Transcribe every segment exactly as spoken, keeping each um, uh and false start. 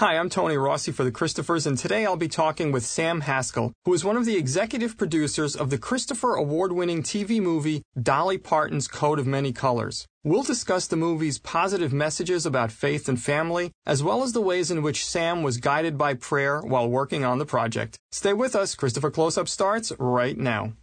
Hi, I'm Tony Rossi for the Christophers, and today I'll be talking with Sam Haskell, who is one of the executive producers of the Christopher Award-winning T V movie Dolly Parton's Coat of Many Colors. We'll discuss the movie's positive messages about faith and family, as well as the ways in which Sam was guided by prayer while working on the project. Stay with us. Christopher Close-Up starts right now.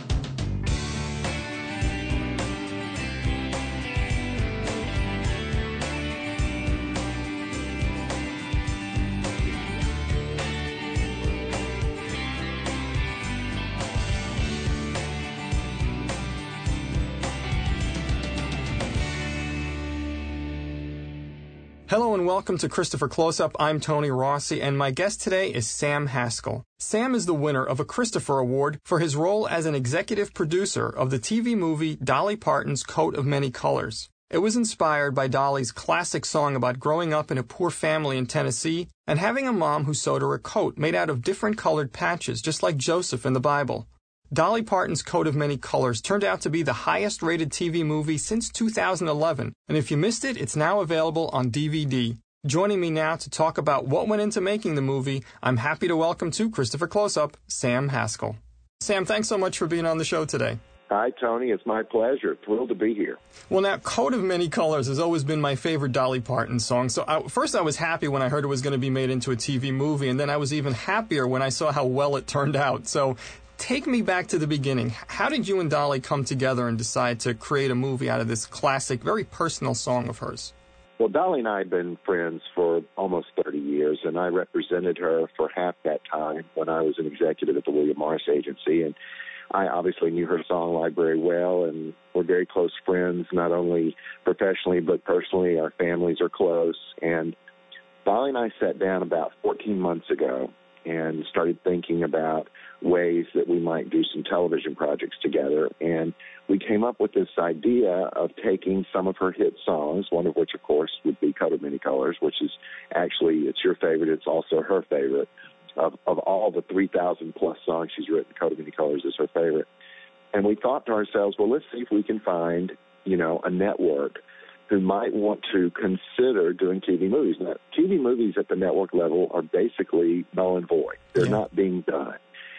Hello and welcome to Christopher Close-Up. I'm Tony Rossi, and my guest today is Sam Haskell. Sam is the winner of a Christopher Award for his role as an executive producer of the T V movie Dolly Parton's Coat of Many Colors. It was inspired by Dolly's classic song about growing up in a poor family in Tennessee and having a mom who sewed her a coat made out of different colored patches, just like Joseph in the Bible. Dolly Parton's Coat of Many Colors turned out to be the highest-rated T V movie since two thousand eleven, and if you missed it, it's now available on D V D. Joining me now to talk about what went into making the movie, I'm happy to welcome to Christopher Close-Up, Sam Haskell. Sam, thanks so much for being on the show today. Hi, Tony. It's my pleasure. Thrilled to be here. Well, now, Coat of Many Colors has always been my favorite Dolly Parton song. So I, first I was happy when I heard it was going to be made into a T V movie, and then I was even happier when I saw how well it turned out. So take me back to the beginning. How did you and Dolly come together and decide to create a movie out of this classic, very personal song of hers? Well, Dolly and I have been friends for almost thirty years, and I represented her for half that time when I was an executive at the William Morris Agency. And I obviously knew her song library well, and we're very close friends, not only professionally but personally. Our families are close. And Dolly and I sat down about fourteen months ago and started thinking about ways that we might do some television projects together. And we came up with this idea of taking some of her hit songs, one of which, of course, would be Coat of Many Colors, which is actually, it's your favorite, it's also her favorite. Of, of all the three thousand plus songs she's written, Coat of Many Colors is her favorite. And we thought to ourselves, well, let's see if we can find, you know, a network who might want to consider doing T V movies. Now, T V movies at the network level are basically null and void. They're yeah. not being done.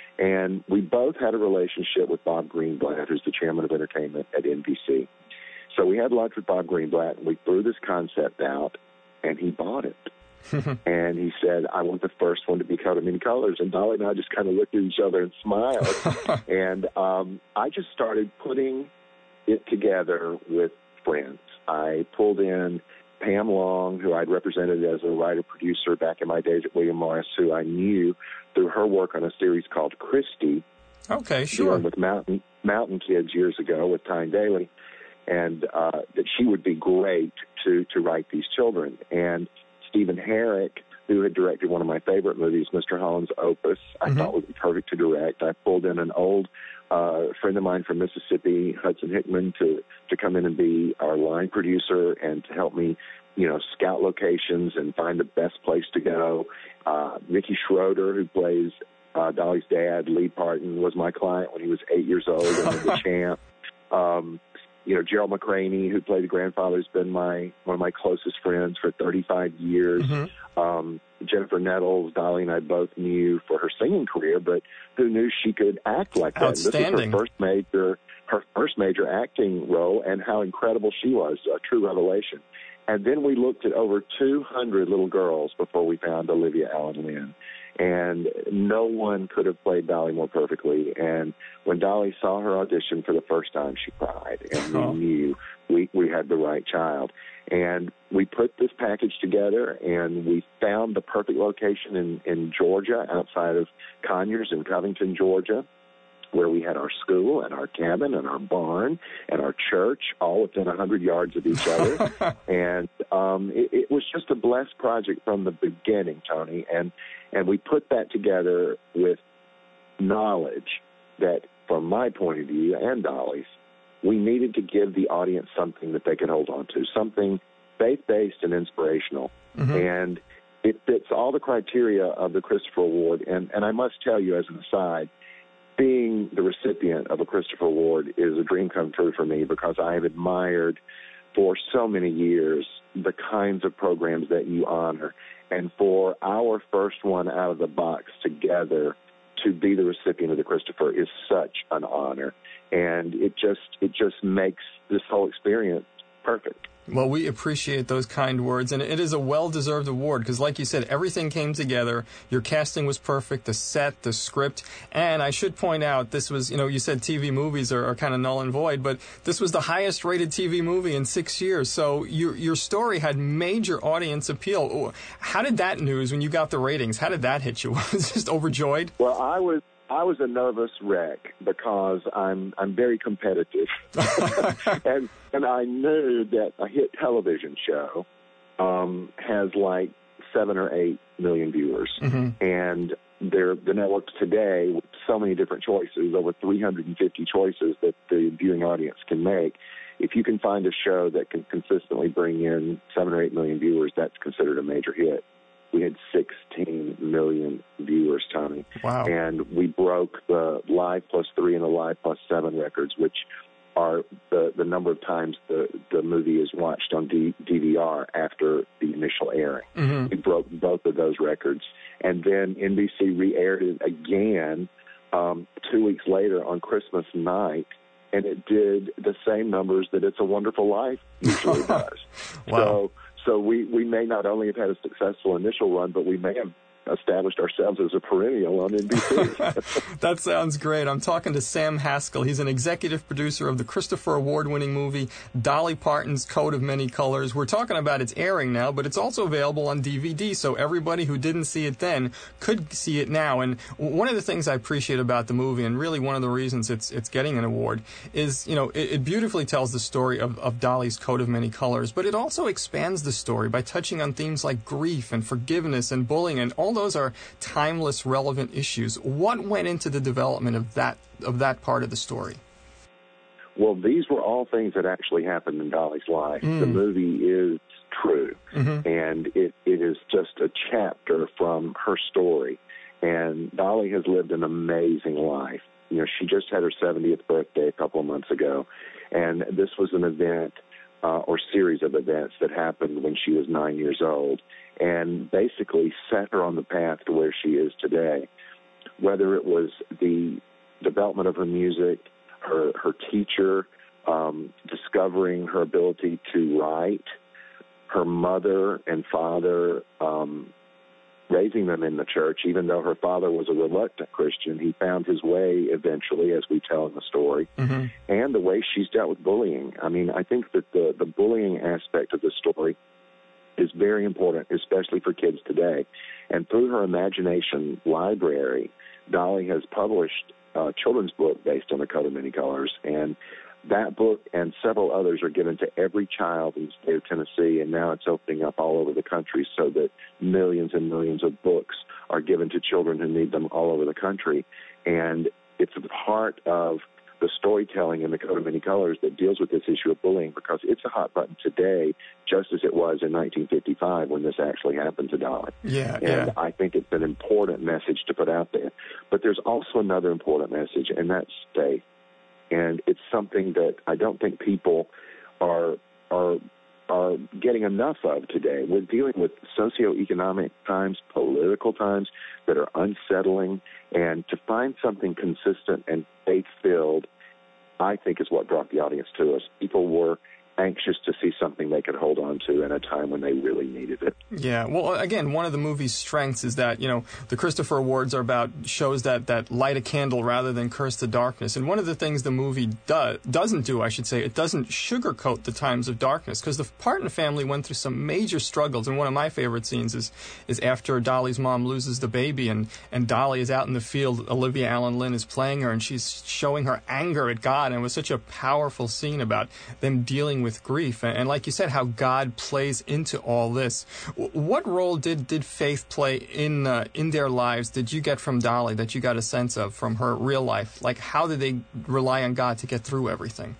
And we both had a relationship with Bob Greenblatt, who's the chairman of entertainment at N B C. So we had lunch with Bob Greenblatt, and we threw this concept out, and he bought it. And he said, I want the first one to be Coat of Many Colors. And Dolly and I just kind of looked at each other and smiled. and um, I just started putting it together with friends. I pulled in Pam Long, who I'd represented as a writer-producer back in my days at William Morris, who I knew through her work on a series called Christy. Okay, sure. With Mountain, Mountain Kids years ago with Tyne Daly, and uh, that she would be great to, to write these children. And Stephen Herrick, who had directed one of my favorite movies, Mister Holland's Opus, I mm-hmm. thought would be perfect to direct. I pulled in an old uh, friend of mine from Mississippi, Hudson Hickman, to, to come in and be our line producer and to help me, you know, scout locations and find the best place to go. Uh, Mickey Schroeder, who plays uh, Dolly's dad, Lee Parton, was my client when he was eight years old and was the champ. Um, You know, Gerald McCraney, who played the grandfather, has been my one of my closest friends for thirty-five years. Mm-hmm. Um, Jennifer Nettles, Dolly and I both knew for her singing career, but who knew she could act like that? Outstanding. This was her first major, her first major acting role, and how incredible she was, a true revelation. And then we looked at over two hundred little girls before we found Olivia Allen Lynn. And no one could have played Dolly more perfectly. And when Dolly saw her audition for the first time, she cried. And we knew we, we had the right child. And we put this package together, and we found the perfect location in, in Georgia, outside of Conyers in Covington, Georgia, where we had our school and our cabin and our barn and our church all within one hundred yards of each other. and um, it, it was just a blessed project from the beginning, Tony. And, and we put that together with knowledge that, from my point of view and Dolly's, we needed to give the audience something that they could hold on to, something faith-based and inspirational. Mm-hmm. And it fits all the criteria of the Christopher Award. And, and I must tell you, as an aside, being the recipient of a Christopher Award is a dream come true for me, because I have admired for so many years the kinds of programs that you honor. And for our first one out of the box together to be the recipient of the Christopher is such an honor. And it just it just makes this whole experience perfect. Well, we appreciate those kind words, and it is a well-deserved award because, like you said, everything came together. Your casting was perfect, the set, the script, and I should point out, this was, you know, you said T V movies are, are kind of null and void, but this was the highest-rated T V movie in six years, so your your story had major audience appeal. How did that news, when you got the ratings, how did that hit you? Was it just overjoyed? Well, I was I was a nervous wreck because I'm I'm very competitive, and and I knew that a hit television show um, has like seven or eight million viewers, mm-hmm. and they're the networks today with so many different choices, over three hundred fifty choices that the viewing audience can make. If you can find a show that can consistently bring in seven or eight million viewers, that's considered a major hit. We had sixteen million viewers, Tommy. Wow. And we broke the Live Plus three and the Live Plus seven records, which are the, the number of times the, the movie is watched on D- DVR after the initial airing. Mm-hmm. We broke both of those records. And then N B C re-aired it again um, two weeks later on Christmas night, and it did the same numbers that It's a Wonderful Life usually does. Wow. So, so we, we may not only have had a successful initial run, but we may have established ourselves as a perennial on N B C. That sounds great. I'm talking to Sam Haskell. He's an executive producer of the Christopher Award-winning movie Dolly Parton's Coat of Many Colors. We're talking about its airing now, but it's also available on D V D, so everybody who didn't see it then could see it now. And one of the things I appreciate about the movie, and really one of the reasons it's it's getting an award, is, you know, it, it beautifully tells the story of, of Dolly's Coat of Many Colors, but it also expands the story by touching on themes like grief and forgiveness and bullying, and all those are timeless, relevant issues. What went into the development of that of that part of the story? Well, these were all things that actually happened in Dolly's life. Mm. The movie is true, mm-hmm. and it, it is just a chapter from her story. And Dolly has lived an amazing life. You know, she just had her seventieth birthday a couple of months ago, and this was an event Uh, or series of events that happened when she was nine years old and basically set her on the path to where she is today. Whether it was the development of her music, her, her teacher, um, discovering her ability to write, her mother and father um, raising them in the church, even though her father was a reluctant Christian, he found his way eventually, as we tell in the story, mm-hmm. and the way she's dealt with bullying. I mean, I think that the, the bullying aspect of the story is very important, especially for kids today. And through her imagination library, Dolly has published a children's book based on The Coat of Many Colors, and that book and several others are given to every child in the state of Tennessee, and now it's opening up all over the country so that millions and millions of books are given to children who need them all over the country. And it's a part of the storytelling in The Coat of Many Colors that deals with this issue of bullying, because it's a hot button today, just as it was in nineteen fifty-five when this actually happened to Dolly. Yeah, and yeah. I think it's an important message to put out there. But there's also another important message, and that's faith. And it's something that I don't think people are are are getting enough of today. We're dealing with socioeconomic times, political times that are unsettling, and to find something consistent and faith-filled, I think, is what brought the audience to us. People were anxious to see something they could hold on to in a time when they really needed it. Yeah, well, again, one of the movie's strengths is that, you know, the Christopher Awards are about shows that, that light a candle rather than curse the darkness. And one of the things the movie do, doesn't do, I should say, it doesn't sugarcoat the times of darkness, because the Parton family went through some major struggles. And one of my favorite scenes is is after Dolly's mom loses the baby, and, and Dolly is out in the field. Olivia Allen Lynn is playing her, and she's showing her anger at God. And it was such a powerful scene about them dealing with grief, and, and like you said, how God plays into all this. W- what role did, did faith play in uh, in their lives? Did you get from Dolly that you got a sense of from her real life? Like, how did they rely on God to get through everything?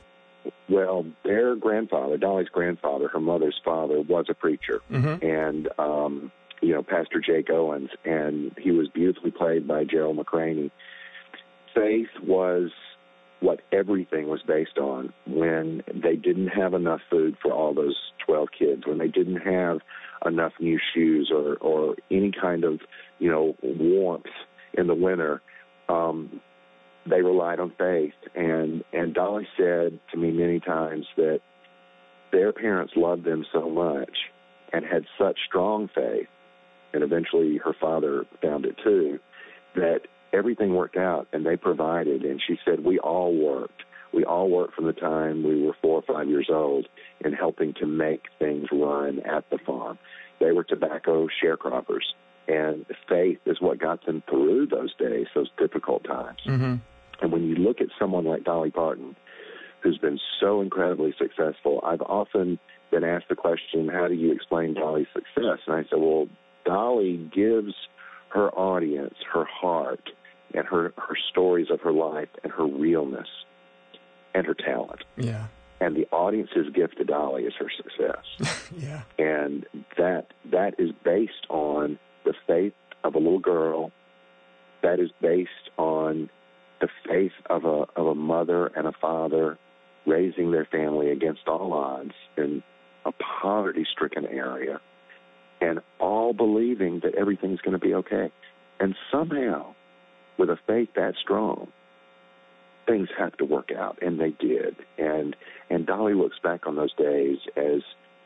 Well, their grandfather, Dolly's grandfather, her mother's father, was a preacher, mm-hmm. and um, you know, Pastor Jake Owens, and he was beautifully played by Gerald McCraney. Faith was what everything was based on when they didn't have enough food for all those twelve kids, when they didn't have enough new shoes or, or any kind of, you know, warmth in the winter. Um, they relied on faith. And, and Dolly said to me many times that their parents loved them so much and had such strong faith, and eventually her father found it too, that everything worked out and they provided. And she said, we all worked. We all worked from the time we were four or five years old in helping to make things run at the farm. They were tobacco sharecroppers, and faith is what got them through those days, those difficult times. Mm-hmm. And when you look at someone like Dolly Parton, who's been so incredibly successful, I've often been asked the question, how do you explain Dolly's success? And I said, well, Dolly gives her audience her heart and her, her stories of her life and her realness and her talent. Yeah. And the audience's gift to Dolly is her success. Yeah. And that that is based on the faith of a little girl. That is based on the faith of a of a mother and a father raising their family against all odds in a poverty-stricken area, and all believing that everything's going to be okay. And somehow, with a faith that strong, things have to work out, and they did. And and Dolly looks back on those days as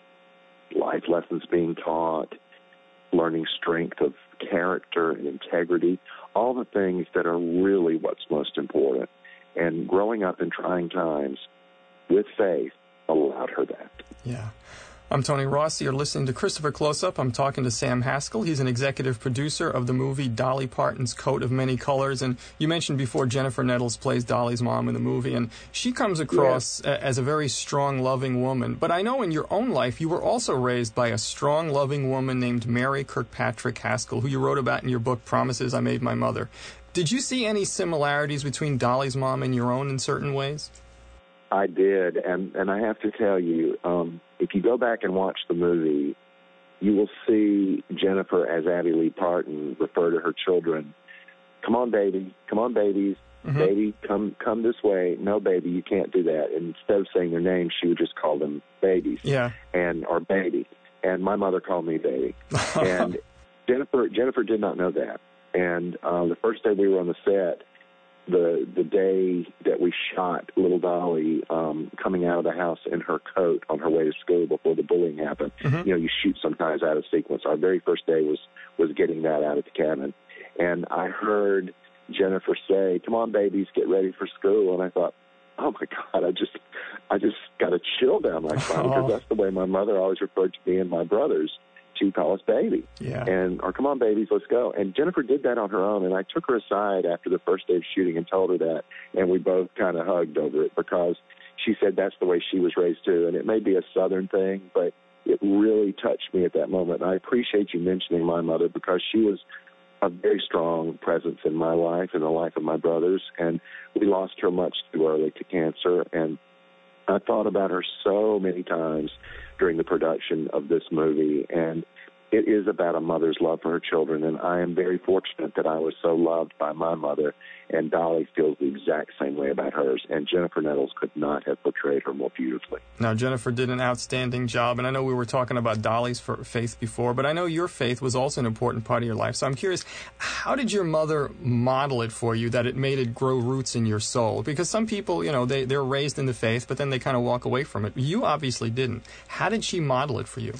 life lessons being taught, learning strength of character and integrity, all the things that are really what's most important. And growing up in trying times with faith allowed her that. Yeah. I'm Tony Rossi. You're listening to Christopher Close-Up. I'm talking to Sam Haskell. He's an executive producer of the movie Dolly Parton's Coat of Many Colors. And you mentioned before Jennifer Nettles plays Dolly's mom in the movie. And she comes across yeah. as a very strong, loving woman. But I know in your own life you were also raised by a strong, loving woman named Mary Kirkpatrick Haskell, who you wrote about in your book, Promises I Made My Mother. Did you see any similarities between Dolly's mom and your own in certain ways? I did, and, and I have to tell you, um, if you go back and watch the movie, you will see Jennifer as Abbey Lee Parton refer to her children, come on, baby, come on, babies, mm-hmm. baby, come come this way. No, baby, you can't do that. And instead of saying their names, she would just call them babies, yeah, and or baby. And my mother called me baby. And Jennifer Jennifer did not know that. And uh, the first day we were on the set, the the day that we shot little Dolly um, coming out of the house in her coat on her way to school before the bullying happened. Mm-hmm. You know, you shoot sometimes out of sequence. Our very first day was, was getting that out at the cabin. And I heard Jennifer say, come on, babies, get ready for school. And I thought, oh, my God, I just I just got a chill down my spine because that's the way my mother always referred to me and my brothers. She called us baby. Yeah. And, or come on, babies, let's go. And Jennifer did that on her own, and I took her aside after the first day of shooting and told her that, and we both kind of hugged over it because she said that's the way she was raised too. And it may be a Southern thing, but it really touched me at that moment. And I appreciate you mentioning my mother because she was a very strong presence in my life and the life of my brothers, and we lost her much too early to cancer. And I thought about her so many times during the production of this movie, and it is about a mother's love for her children, and I am very fortunate that I was so loved by my mother, and Dolly feels the exact same way about hers, and Jennifer Nettles could not have portrayed her more beautifully. Now, Jennifer did an outstanding job, and I know we were talking about Dolly's faith before, but I know your faith was also an important part of your life, so I'm curious, how did your mother model it for you that it made it grow roots in your soul? Because some people, you know, they, they're raised in the faith, but then they kind of walk away from it. You obviously didn't. How did she model it for you?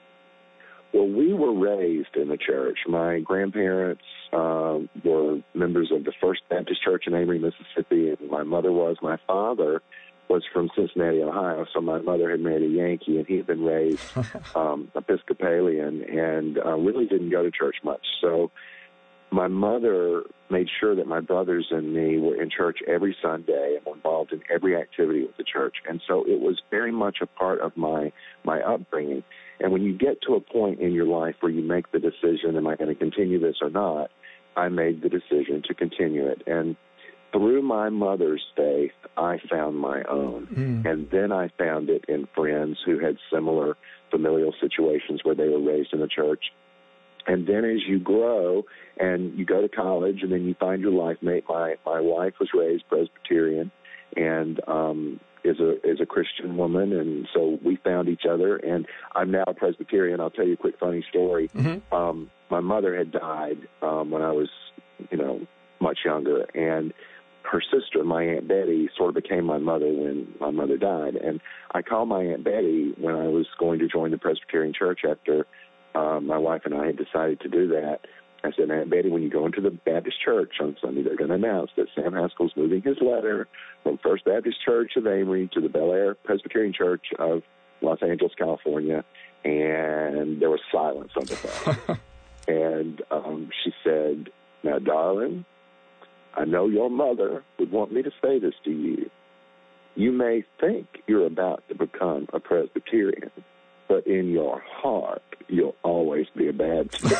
Well, we were raised in the church. My grandparents uh, were members of the First Baptist Church in Amory, Mississippi, and my mother was. My father was from Cincinnati, Ohio, so my mother had married a Yankee, and he had been raised um, Episcopalian and uh, really didn't go to church much. So my mother made sure that my brothers and me were in church every Sunday and were involved in every activity with the church. And so it was very much a part of my, my upbringing. And when you get to a point in your life where you make the decision, am I going to continue this or not, I made the decision to continue it. And through my mother's faith, I found my own. Mm. And then I found it in friends who had similar familial situations where they were raised in the church. And then as you grow and you go to college and then you find your life mate, my, my wife was raised Presbyterian, and um, is a is a Christian woman, and so we found each other. And I'm now a Presbyterian. I'll tell you a quick funny story. Mm-hmm. Um, my mother had died um, when I was, you know, much younger, and her sister, my Aunt Betty, sort of became my mother when my mother died. And I called my Aunt Betty when I was going to join the Presbyterian Church after um, my wife and I had decided to do that. I said, Aunt Betty, when you go into the Baptist church on Sunday, they're going to announce that Sam Haskell's moving his letter from First Baptist Church of Amory to the Bel Air Presbyterian Church of Los Angeles, California. And there was silence on the phone. And um, she said, now, darling, I know your mother would want me to say this to you. You may think you're about to become a Presbyterian, but in your heart, you'll always be a Baptist.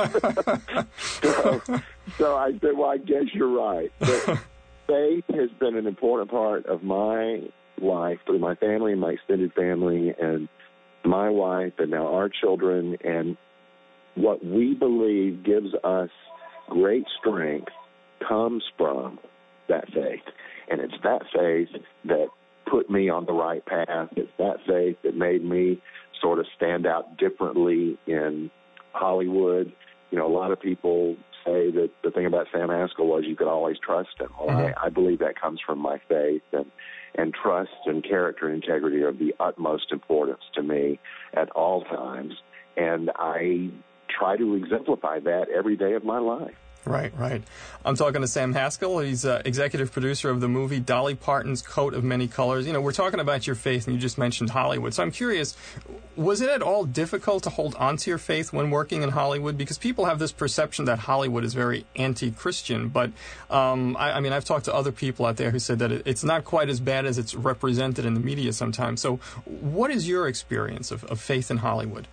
so, so I said, well, I guess you're right. But faith has been an important part of my life through my family and my extended family and my wife and now our children. And what we believe gives us great strength comes from that faith. And it's that faith that put me on the right path. It's that faith that made me sort of stand out differently in Hollywood. You know, a lot of people say that the thing about Sam Haskell was you could always trust him. Well, mm-hmm. I, I believe that comes from my faith, and, and trust and character and integrity are of the utmost importance to me at all times. And I try to exemplify that every day of my life. Right, right. I'm talking to Sam Haskell. He's uh, executive producer of the movie Dolly Parton's Coat of Many Colors. You know, we're talking about your faith, and you just mentioned Hollywood. So I'm curious, was it at all difficult to hold onto your faith when working in Hollywood? Because people have this perception that Hollywood is very anti-Christian. But, um, I, I mean, I've talked to other people out there who said that it, it's not quite as bad as it's represented in the media sometimes. So what is your experience of, of faith in Hollywood?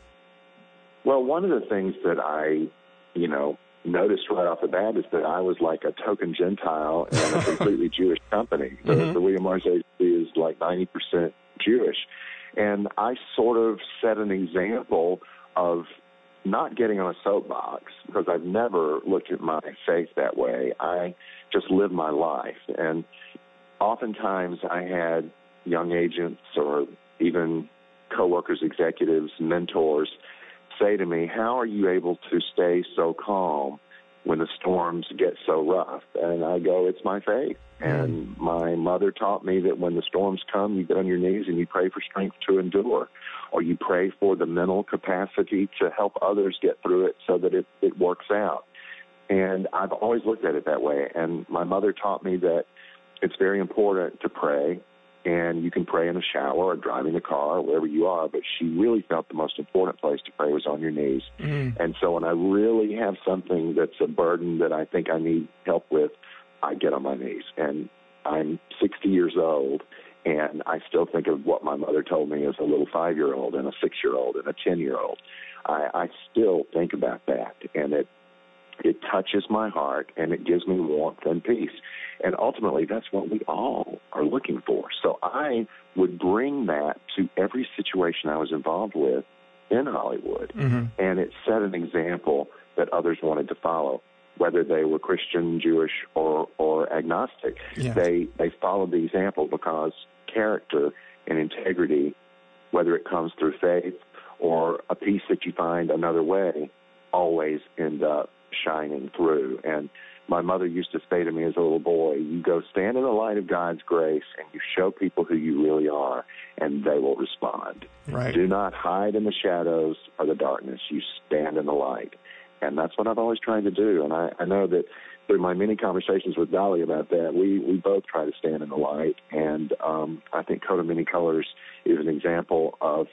Well, one of the things that I, you know, noticed right off the bat is that I was like a token Gentile in a completely Jewish company. The, mm-hmm. the William Morris Agency is like ninety percent Jewish. And I sort of set an example of not getting on a soapbox, because I've never looked at my faith that way. I just live my life. And oftentimes I had young agents or even coworkers, executives, mentors say to me, how are you able to stay so calm when the storms get so rough? And I go, it's my faith. And my mother taught me that when the storms come, you get on your knees and you pray for strength to endure, or you pray for the mental capacity to help others get through it so that it, it works out. And I've always looked at it that way. And my mother taught me that it's very important to pray. And you can pray in the shower or driving the car or wherever you are, but she really felt the most important place to pray was on your knees. Mm. And so when I really have something that's a burden that I think I need help with, I get on my knees. And I'm sixty years old, and I still think of what my mother told me as a little five-year-old and a six-year-old and a ten-year-old. I, I still think about that, and it It touches my heart, and it gives me warmth and peace. And ultimately, that's what we all are looking for. So I would bring that to every situation I was involved with in Hollywood, mm-hmm. and it set an example that others wanted to follow, whether they were Christian, Jewish, or, or agnostic. Yeah. They, they followed the example because character and integrity, whether it comes through faith or a peace that you find another way, always end up shining through. And my mother used to say to me as a little boy, you go stand in the light of God's grace and you show people who you really are, and they will respond. Right. Do not hide in the shadows or the darkness. You stand in the light. And that's what I've always tried to do. And I, I know that through my many conversations with Dolly about that, we, we both try to stand in the light. And um, I think Coat of Many Colors is an example of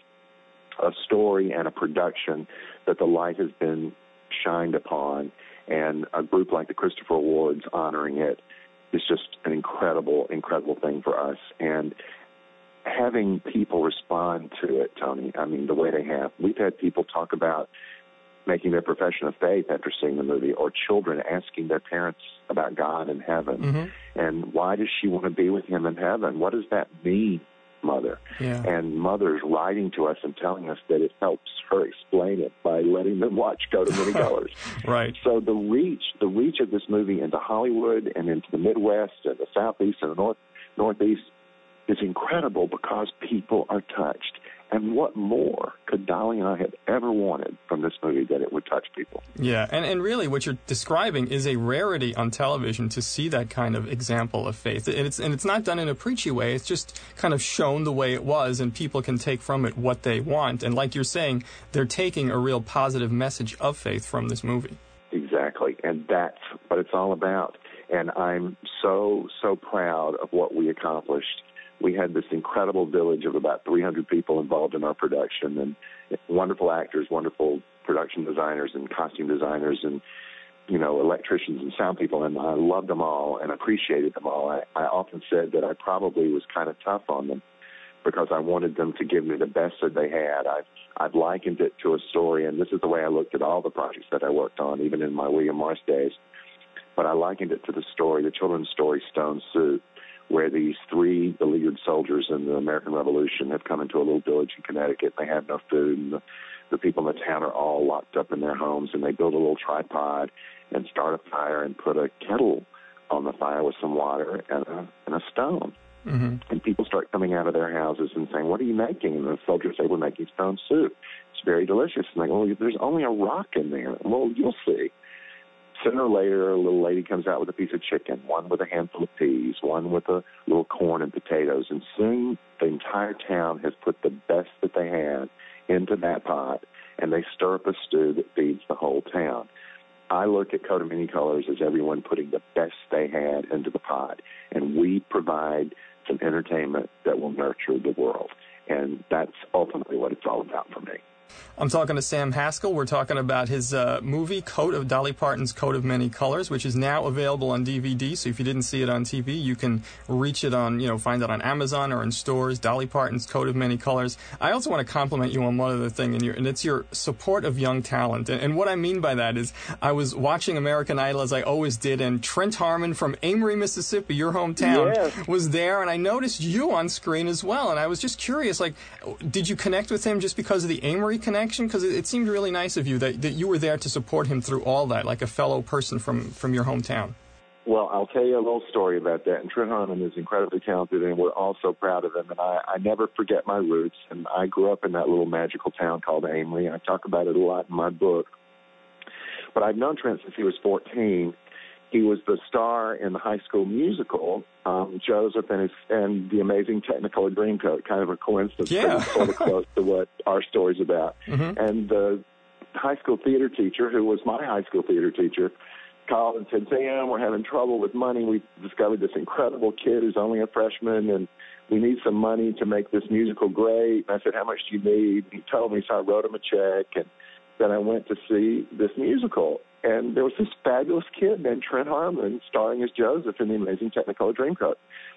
a story and a production that the light has been shined upon, and a group like the Christopher Awards honoring it is just an incredible, incredible thing for us. And having people respond to it, Tony, I mean, the way they have. We've had people talk about making their profession of faith after seeing the movie, or children asking their parents about God and heaven. Mm-hmm. And why does she want to be with him in heaven? What does that mean, Mother? Yeah. And mothers writing to us and telling us that it helps her explain it by letting them watch Coat of Many Colors. Right. So the reach, the reach of this movie into Hollywood and into the Midwest and the Southeast and the North, Northeast is incredible because people are touched. And what more could Dolly and I have ever wanted from this movie that it would touch people? Yeah, and, and really what you're describing is a rarity on television to see that kind of example of faith. And it's, and it's not done in a preachy way. It's just kind of shown the way it was, and people can take from it what they want. And like you're saying, they're taking a real positive message of faith from this movie. Exactly, and that's what it's all about. And I'm so, so proud of what we accomplished. We had this incredible village of about three hundred people involved in our production, and wonderful actors, wonderful production designers and costume designers and, you know, electricians and sound people, and I loved them all and appreciated them all. I, I often said that I probably was kind of tough on them because I wanted them to give me the best that they had. I've, I've likened it to a story, and this is the way I looked at all the projects that I worked on, even in my William Morris days. But I likened it to the story, the children's story, Stone Soup, where these three beleaguered soldiers in the American Revolution have come into a little village in Connecticut. They have no food, and the, the people in the town are all locked up in their homes, and they build a little tripod and start a fire and put a kettle on the fire with some water and a, and a stone. Mm-hmm. And people start coming out of their houses and saying, "What are you making?" And the soldiers say, "We're making stone soup. It's very delicious." And they go, "Oh, there's only a rock in there." "Well, you'll see." Sooner or later, a little lady comes out with a piece of chicken, one with a handful of peas, one with a little corn and potatoes, and soon the entire town has put the best that they had into that pot, and they stir up a stew that feeds the whole town. I look at Coat of Many Colors as everyone putting the best they had into the pot, and we provide some entertainment that will nurture the world, and that's ultimately what it's all about for me. I'm talking to Sam Haskell. We're talking about his uh, movie, Coat of Dolly Parton's Coat of Many Colors, which is now available on D V D. So if you didn't see it on T V, you can reach it on, you know, find it on Amazon or in stores, Dolly Parton's Coat of Many Colors. I also want to compliment you on one other thing, and, your, and it's your support of young talent. And, and what I mean by that is I was watching American Idol, as I always did, and Trent Harmon from Amory, Mississippi, your hometown, yes. was there, and I noticed you on screen as well. And I was just curious, like, did you connect with him just because of the Amory connection? Because it, it seemed really nice of you that, that you were there to support him through all that, like a fellow person from, from your hometown. Well, I'll tell you a little story about that. And Trent Harmon is incredibly talented, and we're all so proud of him. And I, I never forget my roots. And I grew up in that little magical town called Amory. I talk about it a lot in my book. But I've known Trent since he was fourteen. He was the star in the High School Musical, um, Joseph and his and the Amazing Technicolor Dreamcoat. Kind of a coincidence, yeah. but it's sort of close to what our story's about. Mm-hmm. And the high school theater teacher, who was my high school theater teacher, called and said, "Sam, we're having trouble with money. We discovered this incredible kid who's only a freshman, and we need some money to make this musical great." And I said, "How much do you need?" He told me, so I wrote him a check, and then I went to see this musical. And there was this fabulous kid named Trent Harmon starring as Joseph in the Amazing Technicolor Dreamcoat.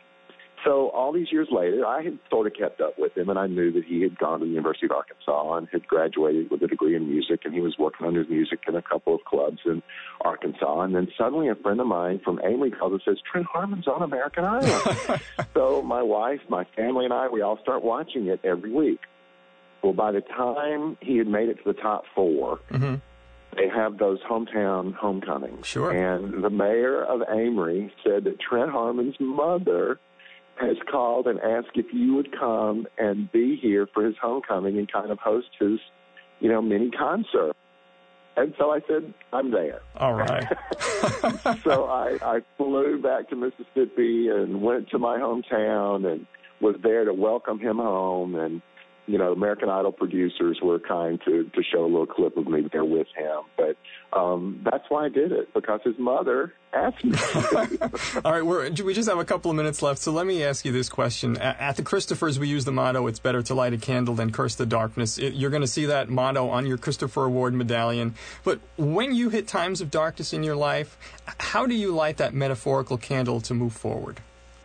So all these years later, I had sort of kept up with him, and I knew that he had gone to the University of Arkansas and had graduated with a degree in music, and he was working on his music in a couple of clubs in Arkansas. And then suddenly a friend of mine from Amory calls and says, "Trent Harmon's on American Idol." So my wife, my family, and I, we all start watching it every week. Well, by the time he had made it to the top four, mm-hmm. they have those hometown homecomings. Sure. And the mayor of Amory said that Trent Harmon's mother has called and asked if you would come and be here for his homecoming and kind of host his, you know, mini concert. And so I said, "I'm there." All right. So I, I flew back to Mississippi and went to my hometown and was there to welcome him home. And you know, American Idol producers were kind to, to show a little clip of me there with him. But um, that's why I did it, because his mother asked me. All right, we're, we just have a couple of minutes left, so let me ask you this question. At, at the Christophers, we use the motto, "It's better to light a candle than curse the darkness." It, you're going to see that motto on your Christopher Award medallion. But when you hit times of darkness in your life, how do you light that metaphorical candle to move forward?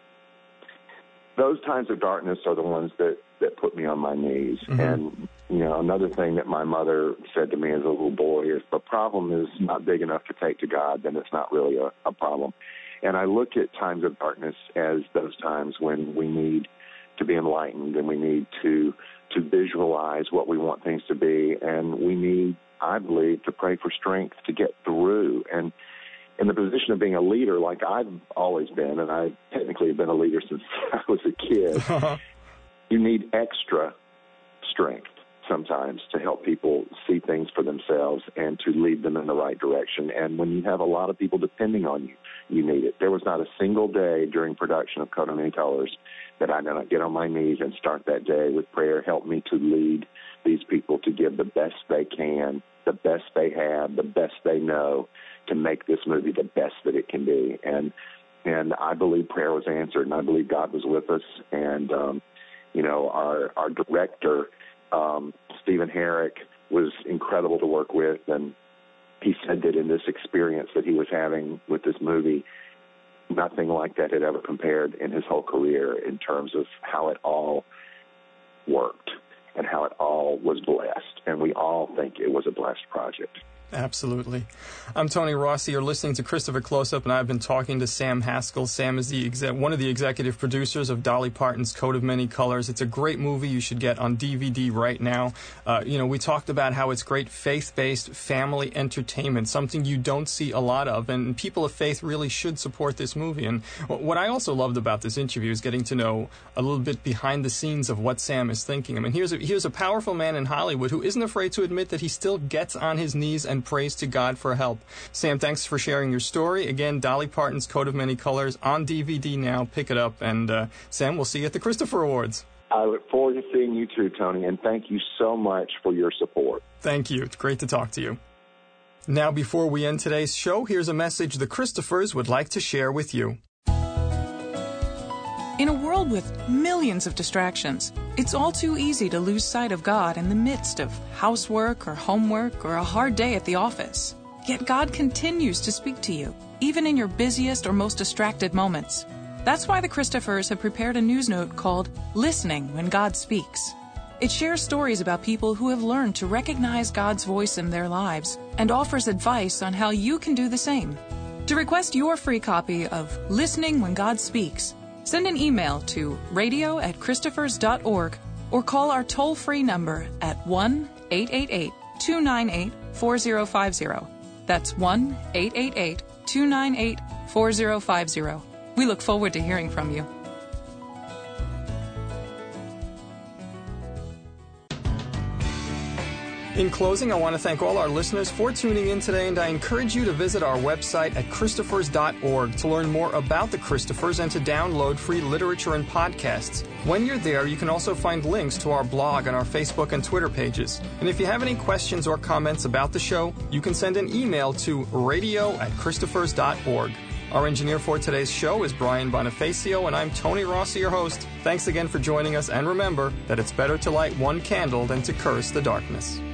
Those times of darkness are the ones that, that put me on my knees. Mm-hmm. And, you know, another thing that my mother said to me as a little boy is, "The problem is not big enough to take to God, then it's not really a, a problem." And I look at times of darkness as those times when we need to be enlightened and we need to to visualize what we want things to be. And we need, I believe, to pray for strength to get through. And in the position of being a leader, like I've always been, and I technically have been a leader since I was a kid, you need extra strength sometimes to help people see things for themselves and to lead them in the right direction. And when you have a lot of people depending on you, you need it. There was not a single day during production of Coat of Many Colors that I did not get on my knees and start that day with prayer, help me to lead these people to give the best they can, the best they have, the best they know, to make this movie the best that it can be. And and I believe prayer was answered, and I believe God was with us. And, um, you know, our, our director, um, Stephen Herrick, was incredible to work with. And he said that in this experience that he was having with this movie, nothing like that had ever compared in his whole career in terms of how it all worked and how it all was blessed. And we all think it was a blessed project. Absolutely. I'm Tony Rossi. You're listening to Christopher Close-Up, and I've been talking to Sam Haskell. Sam is the exec- one of the executive producers of Dolly Parton's Coat of Many Colors. It's a great movie you should get on D V D right now. Uh, you know, we talked about how it's great faith-based family entertainment, something you don't see a lot of, and people of faith really should support this movie. And what I also loved about this interview is getting to know a little bit behind the scenes of what Sam is thinking. I mean, here's a, here's a powerful man in Hollywood who isn't afraid to admit that he still gets on his knees and prays to God for help. Sam, thanks for sharing your story. Again, Dolly Parton's Coat of Many Colors on D V D now. Pick it up. And uh, Sam, we'll see you at the Christopher Awards. I look forward to seeing you too, Tony, and thank you so much for your support. Thank you. It's great to talk to you. Now, before we end today's show, here's a message the Christophers would like to share with you. In a world with millions of distractions, it's all too easy to lose sight of God in the midst of housework or homework or a hard day at the office. Yet God continues to speak to you, even in your busiest or most distracted moments. That's why the Christophers have prepared a news note called Listening When God Speaks. It shares stories about people who have learned to recognize God's voice in their lives and offers advice on how you can do the same. To request your free copy of Listening When God Speaks, send an email to radio at christophers dot org or call our toll-free number at one eight eight eight, two nine eight, four zero five zero. That's one eight eight eight, two nine eight, four zero five zero. We look forward to hearing from you. In closing, I want to thank all our listeners for tuning in today, and I encourage you to visit our website at christophers dot org to learn more about the Christophers and to download free literature and podcasts. When you're there, you can also find links to our blog and our Facebook and Twitter pages. And if you have any questions or comments about the show, you can send an email to radio at christophers dot org. Our engineer for today's show is Brian Bonifacio, and I'm Tony Rossi, your host. Thanks again for joining us, and remember that it's better to light one candle than to curse the darkness.